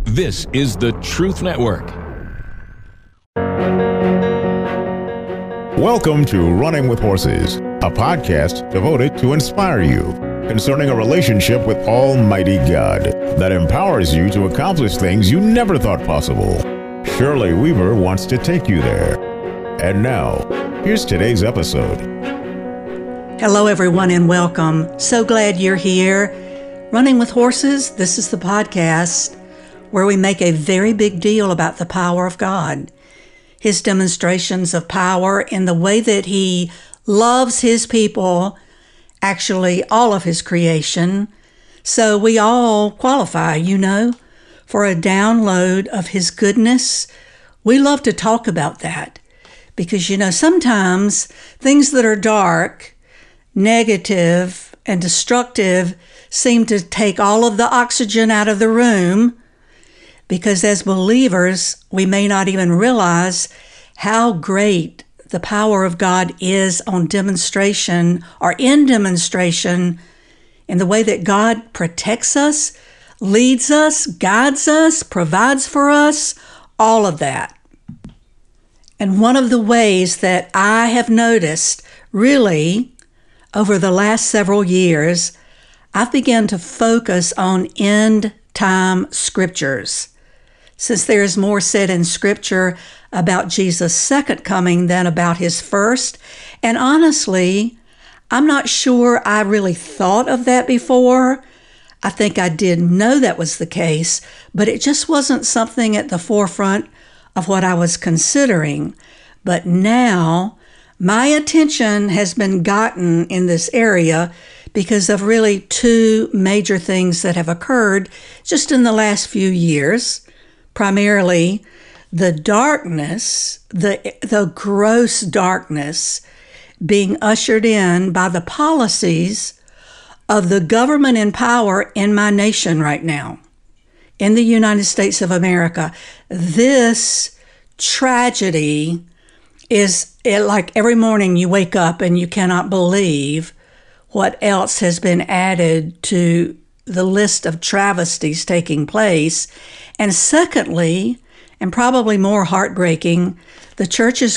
This is the Truth Network. Welcome to Running with Horses, a podcast devoted to inspire you concerning a relationship with Almighty God that empowers you to accomplish things you never thought possible. Shirley Weaver wants to take you there. And now, here's today's episode. Hello, everyone, and welcome. So glad you're here. Running with Horses, this is the podcast where we make a very big deal about the power of God, His demonstrations of power in the way that He loves His people, actually all of His creation. So we all qualify, for a download of His goodness. We love to talk about that because, sometimes things that are dark, negative, and destructive seem to take all of the oxygen out of the room, because as believers, we may not even realize how great the power of God is on demonstration or in demonstration in the way that God protects us, leads us, guides us, provides for us, all of that. And one of the ways that I have noticed really over the last several years, I've begun to focus on end time scriptures. Since there is more said in Scripture about Jesus' second coming than about His first. And honestly, I'm not sure I really thought of that before. I think I did know that was the case, but it just wasn't something at the forefront of what I was considering. But now, my attention has been gotten in this area because of really two major things that have occurred just in the last few years. Primarily, the darkness, the gross darkness being ushered in by the policies of the government in power in my nation right now, in the United States of America. This tragedy is like every morning you wake up and you cannot believe what else has been added to the list of travesties taking place. And secondly, and probably more heartbreaking, the church's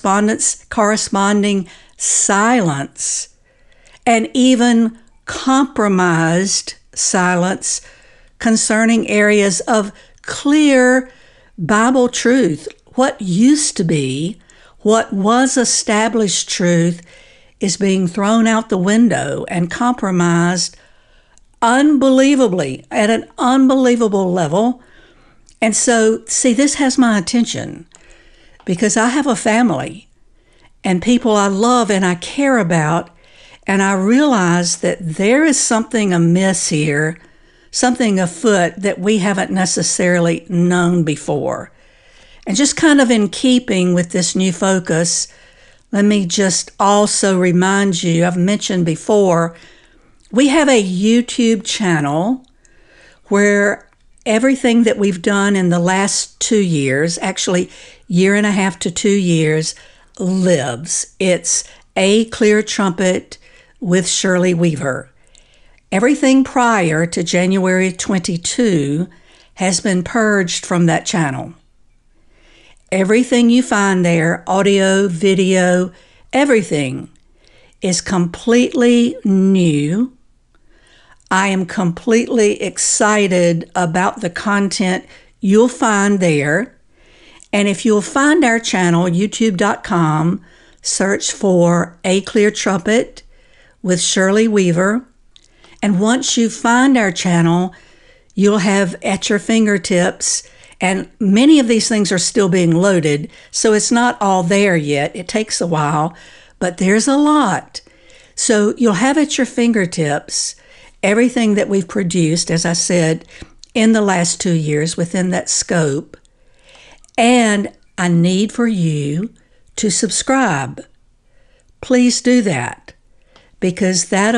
corresponding silence and even compromised silence concerning areas of clear Bible truth. What used to be, what was established truth is being thrown out the window and compromised unbelievably, at an unbelievable level. And so, see, this has my attention because I have a family and people I love and I care about, and I realize that there is something amiss here, something afoot that we haven't necessarily known before. And just kind of in keeping with this new focus, let me just also remind you, I've mentioned before, we have a YouTube channel where everything that we've done in the last 2 years, actually year and a half to 2 years, lives. It's A Clear Trumpet with Shirley Weaver. Everything prior to January 22 has been purged from that channel. Everything you find there, audio, video, everything is completely new. I am completely excited about the content you'll find there. And if you'll find our channel, youtube.com, search for A Clear Trumpet with Shirley Weaver. And once you find our channel, you'll have at your fingertips, and many of these things are still being loaded, so it's not all there yet. It takes a while, but there's a lot. So you'll have at your fingertips everything that we've produced, as I said, in the last 2 years within that scope. And I need for you to subscribe. Please do that, because that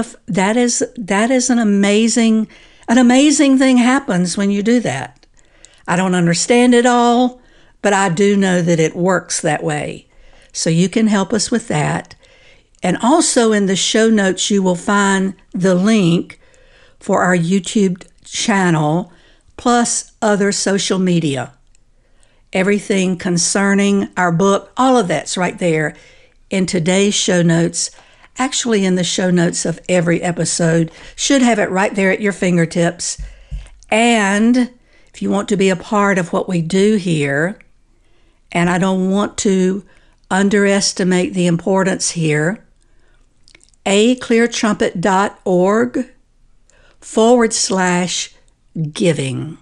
is an amazing thing happens when you do that. I don't understand it all, but I do know that it works that way. So you can help us with that. And also in the show notes, you will find the link for our YouTube channel plus other social media. Everything concerning our book, all of that's right there in today's show notes. Actually, in the show notes of every episode, should have it right there at your fingertips. And if you want to be a part of what we do here, and I don't want to underestimate the importance here, acleartrumpet.org/giving.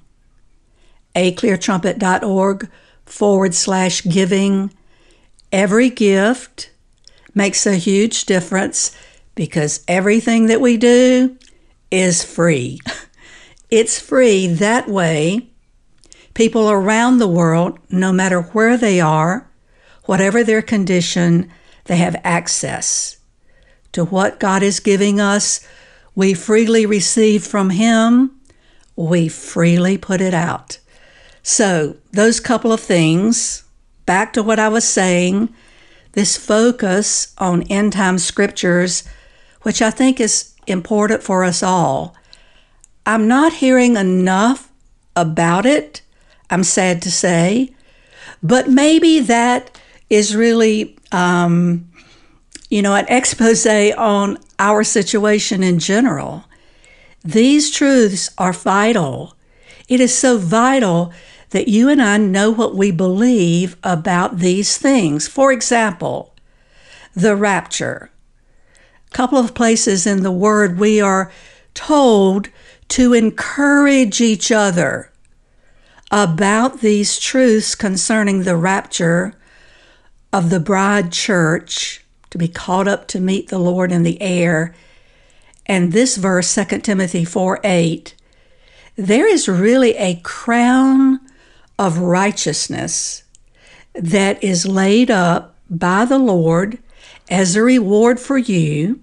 acleartrumpet.org/giving. Every gift makes a huge difference because everything that we do is free. It's free. That way, people around the world, no matter where they are, whatever their condition, they have access to what God is giving us. We freely receive from Him. We freely put it out. So those couple of things, back to what I was saying, this focus on end-time scriptures, which I think is important for us all. I'm not hearing enough about it, I'm sad to say, but maybe that is really, an expose on our situation in general. These truths are vital. It is so vital that you and I know what we believe about these things. For example, the rapture. A couple of places in the Word we are told to encourage each other about these truths concerning the rapture of the bride church, to be caught up to meet the Lord in the air. And this verse, 2 Timothy 4:8, there is really a crown of righteousness that is laid up by the Lord as a reward for you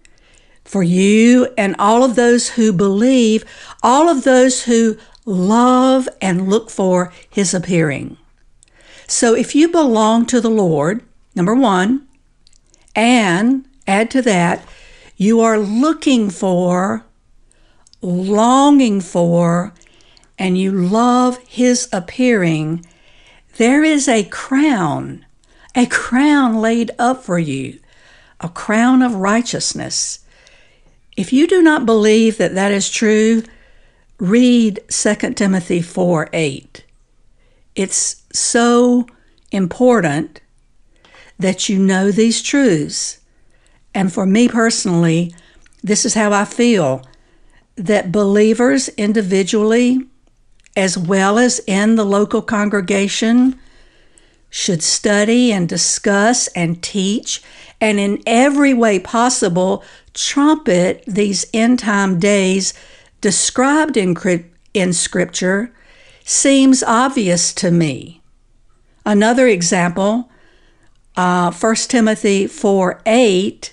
and all of those who believe, all of those who love and look for His appearing. So if you belong to the Lord, number one, and add to that, you are looking for, longing for, and you love His appearing, there is a crown laid up for you, a crown of righteousness. If you do not believe that that is true, read 2 Timothy 4:8. It's so important that you know these truths. And for me personally, this is how I feel, that believers individually, as well as in the local congregation, should study and discuss and teach, and in every way possible, trumpet these end-time days described in Scripture. Seems obvious to me. Another example, 1 Timothy 4:8,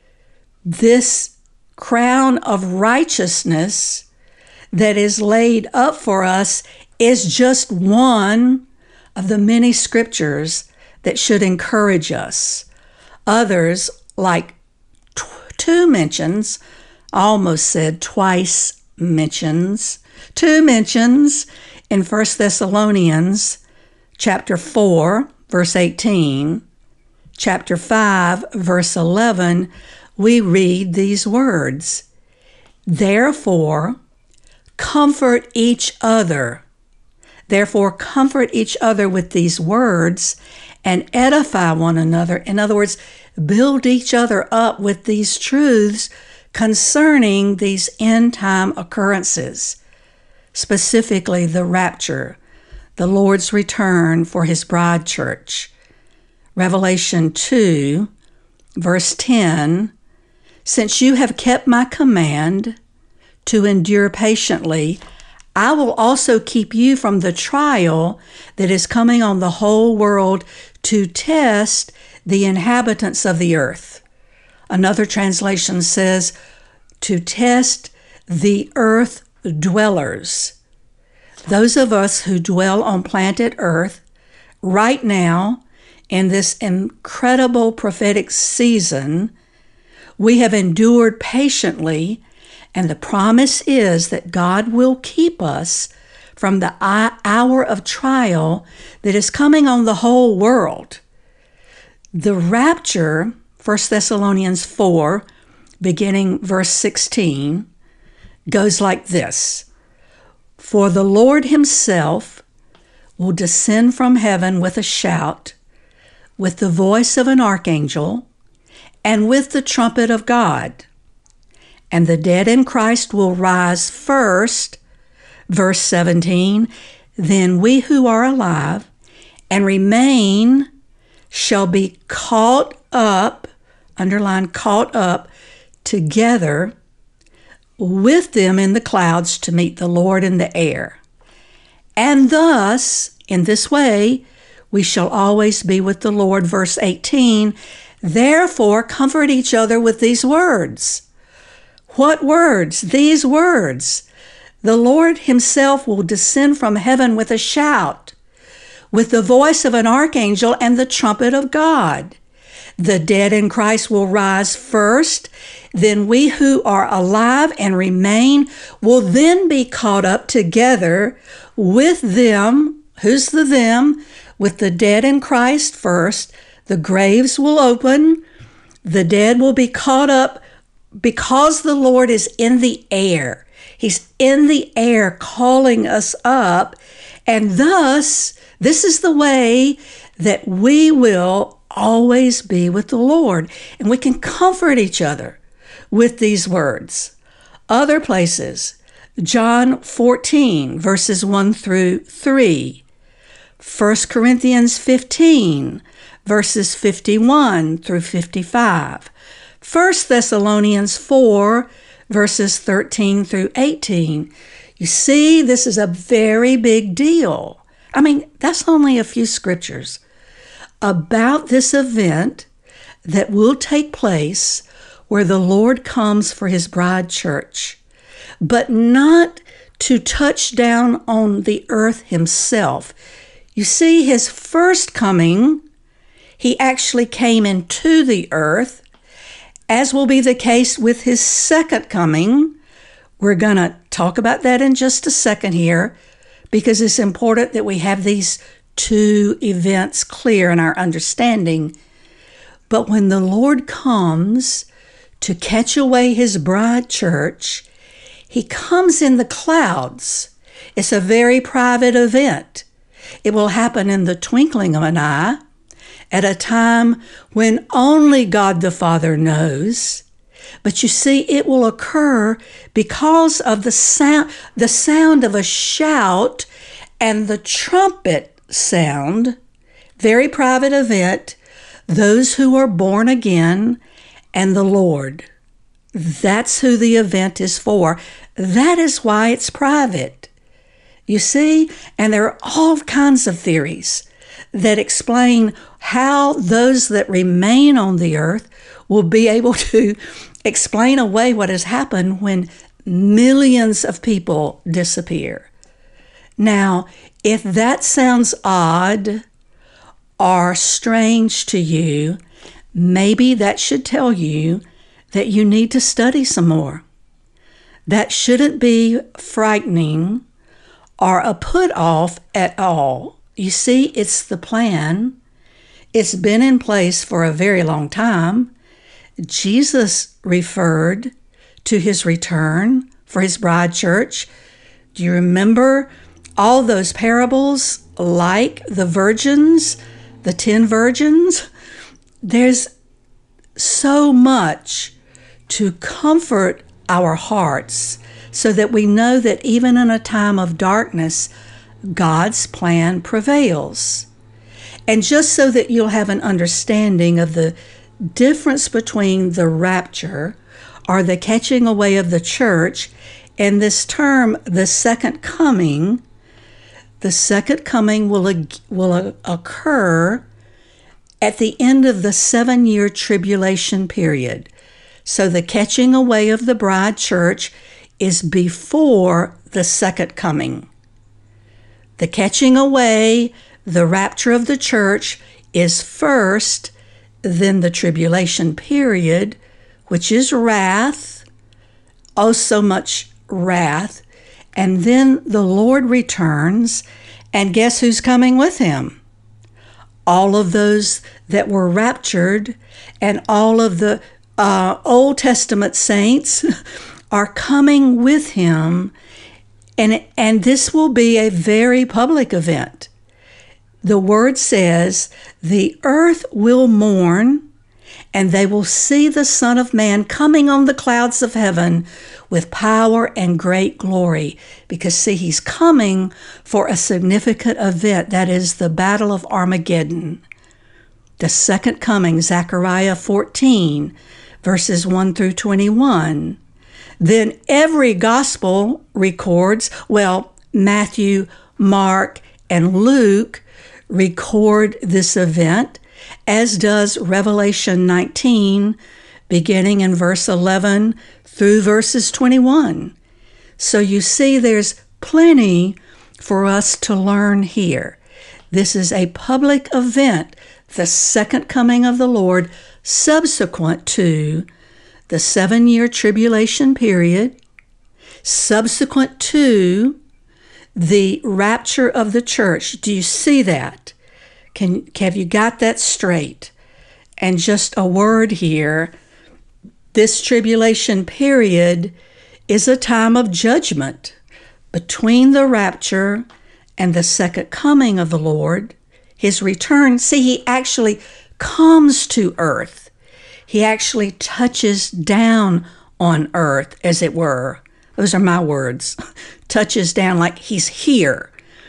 this crown of righteousness that is laid up for us is just one of the many scriptures that should encourage us. Others, like two mentions, I almost said twice mentions, two mentions in 1 Thessalonians chapter 4, verse 18, chapter 5, verse 11, we read these words, Therefore, comfort each other. Therefore, comfort each other with these words and edify one another. In other words, build each other up with these truths concerning these end-time occurrences, specifically the rapture, the Lord's return for His bride church. Revelation 2, verse 10, Since you have kept my command to endure patiently, I will also keep you from the trial that is coming on the whole world to test the inhabitants of the earth. Another translation says, to test the earth dwellers. Those of us who dwell on planet earth right now in this incredible prophetic season, we have endured patiently, and the promise is that God will keep us from the hour of trial that is coming on the whole world. The rapture, 1 Thessalonians 4, beginning verse 16, goes like this. For the Lord himself will descend from heaven with a shout, with the voice of an archangel, and with the trumpet of God. And the dead in Christ will rise first. Verse 17, then we who are alive and remain shall be caught up, underline caught up, together with them in the clouds to meet the Lord in the air. And thus, in this way, we shall always be with the Lord. Verse 18, therefore comfort each other with these words. What words? These words. The Lord himself will descend from heaven with a shout, with the voice of an archangel and the trumpet of God. The dead in Christ will rise first. Then we who are alive and remain will then be caught up together with them. Who's the them? With the dead in Christ first. The graves will open. The dead will be caught up because the Lord is in the air. He's in the air calling us up. And thus, this is the way that we will always be with the Lord. And we can comfort each other with these words. Other places, John 14, verses 1 through 3. 1 Corinthians 15, verses 51 through 55. 1 Thessalonians 4, verses 13 through 18. You see, this is a very big deal. I mean, that's only a few scriptures about this event that will take place where the Lord comes for his bride church, but not to touch down on the earth himself. You see, his first coming, he actually came into the earth, as will be the case with his second coming. We're going to talk about that in just a second here, because it's important that we have these two events clear in our understanding. But when the Lord comes to catch away his bride church, he comes in the clouds. It's a very private event. It will happen in the twinkling of an eye, at a time when only God the Father knows. But you see, it will occur because of the sound of a shout and the trumpet sound. Very private event. Those who are born again and the Lord. That's who the event is for. That is why it's private. You see, and there are all kinds of theories that explain how those that remain on the earth will be able to explain away what has happened when millions of people disappear. Now, if that sounds odd or strange to you, maybe that should tell you that you need to study some more. That shouldn't be frightening or a put off at all. You see, it's the plan. It's been in place for a very long time. Jesus referred to his return for his bride church. Do you remember all those parables like the virgins, the 10 virgins? There's so much to comfort our hearts so that we know that even in a time of darkness, God's plan prevails. And just so that you'll have an understanding of the difference between the rapture or the catching away of the church and this term, the second coming will occur at the end of the 7-year tribulation period. So the catching away of the bride church is before the second coming. The catching away, the rapture of the church is first, then the tribulation period, which is wrath, oh so much wrath, And then the Lord returns, and guess who's coming with him? All of those that were raptured, and all of the Old Testament saints are coming with him, and this will be a very public event. The word says, the earth will mourn, and they will see the Son of Man coming on the clouds of heaven with power and great glory. Because, see, he's coming for a significant event, that is the Battle of Armageddon. The second coming, Zechariah 14, verses 1 through 21. Then every gospel records, Matthew, Mark, and Luke record this event, as does Revelation 19, beginning in verse 11 through verses 21. So you see, there's plenty for us to learn here. This is a public event, the second coming of the Lord, subsequent to the 7-year tribulation period, subsequent to the rapture of the church. Do you see that? Have you got that straight? And just a word here, this tribulation period is a time of judgment between the rapture and the second coming of the Lord, his return. See, he actually comes to earth. He actually touches down on earth, as it were. Those are my words. Touches down like he's here.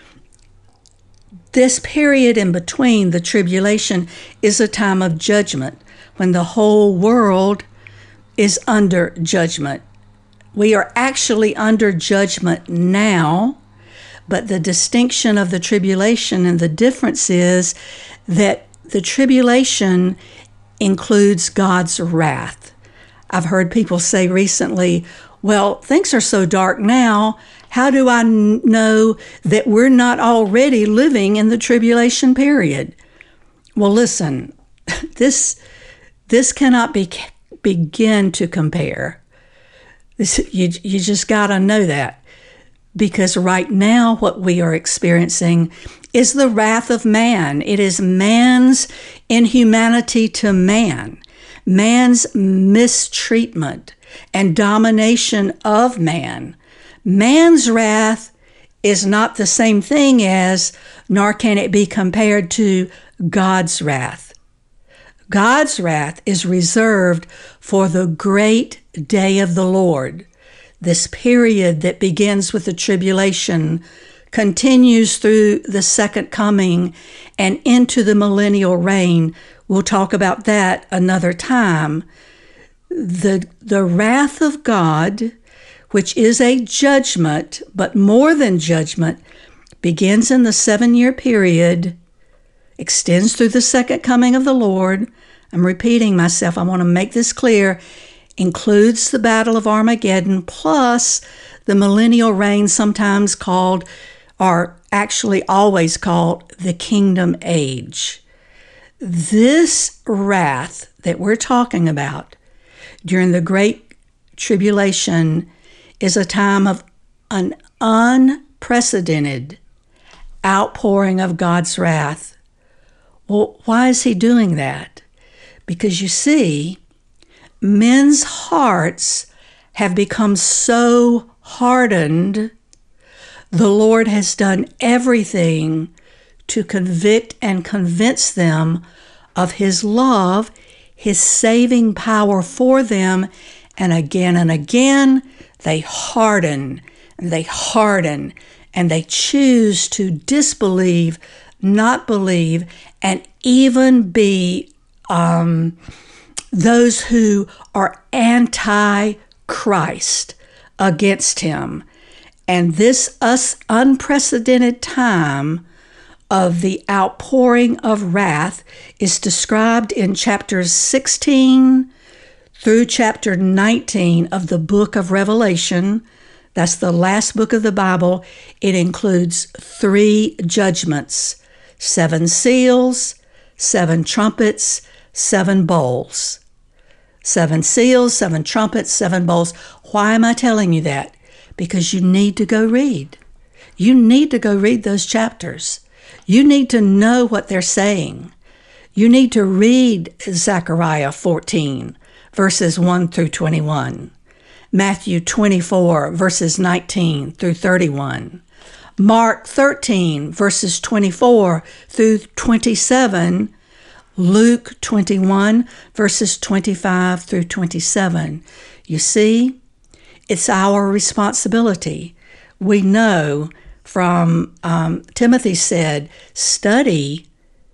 This period in between the tribulation is a time of judgment, when the whole world is under judgment. We are actually under judgment now, but the distinction of the tribulation and the difference is that the tribulation includes God's wrath. I've heard people say recently, well, things are so dark now, how do I know that we're not already living in the tribulation period? Well, listen, this cannot begin to compare. You just got to know that. Because right now what we are experiencing is the wrath of man. It is man's inhumanity to man, man's mistreatment and domination of man. Man's wrath is not the same thing as, nor can it be compared to, God's wrath. God's wrath is reserved for the great day of the Lord. This period that begins with the tribulation continues through the second coming and into the millennial reign. We'll talk about that another time. The wrath of God, which is a judgment, but more than judgment, begins in the 7-year period, extends through the second coming of the Lord. I'm repeating myself. I want to make this clear. Includes the Battle of Armageddon, plus the millennial reign, sometimes called, or actually always called, the Kingdom Age. This wrath that we're talking about during the Great Tribulation is a time of an unprecedented outpouring of God's wrath. Well, why is he doing that? Because you see, men's hearts have become so hardened, the Lord has done everything to convict and convince them of his love, his saving power for them, and again, they harden, and they choose to disbelieve, not believe, and even be those who are anti-Christ against him. And this unprecedented time of the outpouring of wrath is described in chapters 16 through chapter 19 of the book of Revelation. That's the last book of the Bible. It includes 3 judgments, 7 seals, 7 trumpets, 7 bowls. 7 seals, 7 trumpets, 7 bowls. Why am I telling you that? because you need to go read. You need to go read those chapters. You need to know what they're saying. You need to read Zechariah 14, verses 1 through 21, Matthew 24, verses 19 through 31, Mark 13, verses 24 through 27, Luke 21, verses 25 through 27. You see, it's our responsibility. We know from Timothy said, study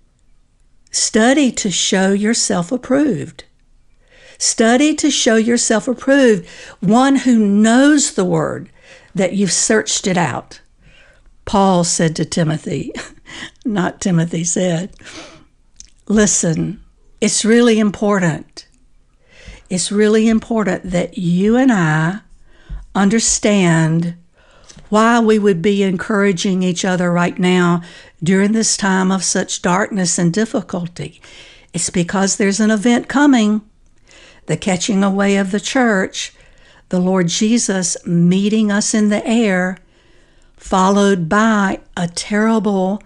to show yourself approved. Study to show yourself approved, one who knows the word, that you've searched it out. Paul said to Timothy, not Timothy said, listen, it's really important. It's really important that you and I understand why we would be encouraging each other right now during this time of such darkness and difficulty. It's because there's an event coming, the catching away of the church, the Lord Jesus meeting us in the air, followed by a terrible,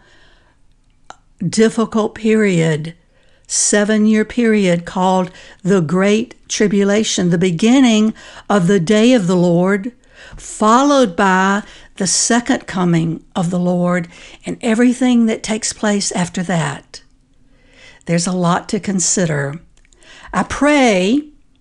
difficult period, 7-year period called the Great Tribulation, the beginning of the day of the Lord, followed by the second coming of the Lord and everything that takes place after that. There's a lot to consider. I pray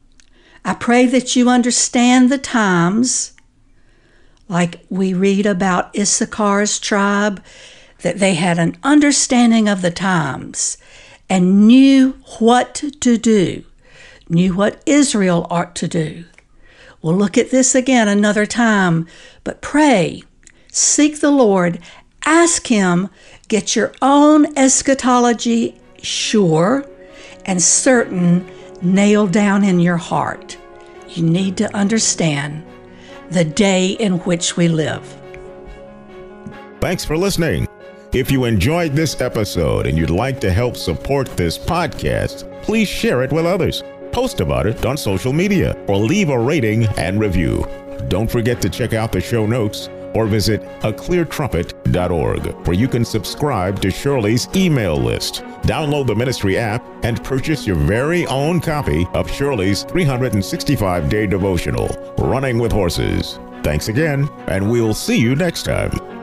that you understand the times, like we read about Issachar's tribe, that they had an understanding of the times and knew what to do, knew what Israel ought to do. We'll look at this again another time, but pray, seek the Lord, ask Him, get your own eschatology sure and certain, nailed down in your heart. You need to understand the day in which we live. Thanks for listening. If you enjoyed this episode and you'd like to help support this podcast, please share it with others. Post about it on social media or leave a rating and review. Don't forget to check out the show notes or visit acleartrumpet.org, where you can subscribe to Shirley's email list, download the ministry app, and purchase your very own copy of Shirley's 365-day devotional, Running with Horses. Thanks again, and we'll see you next time.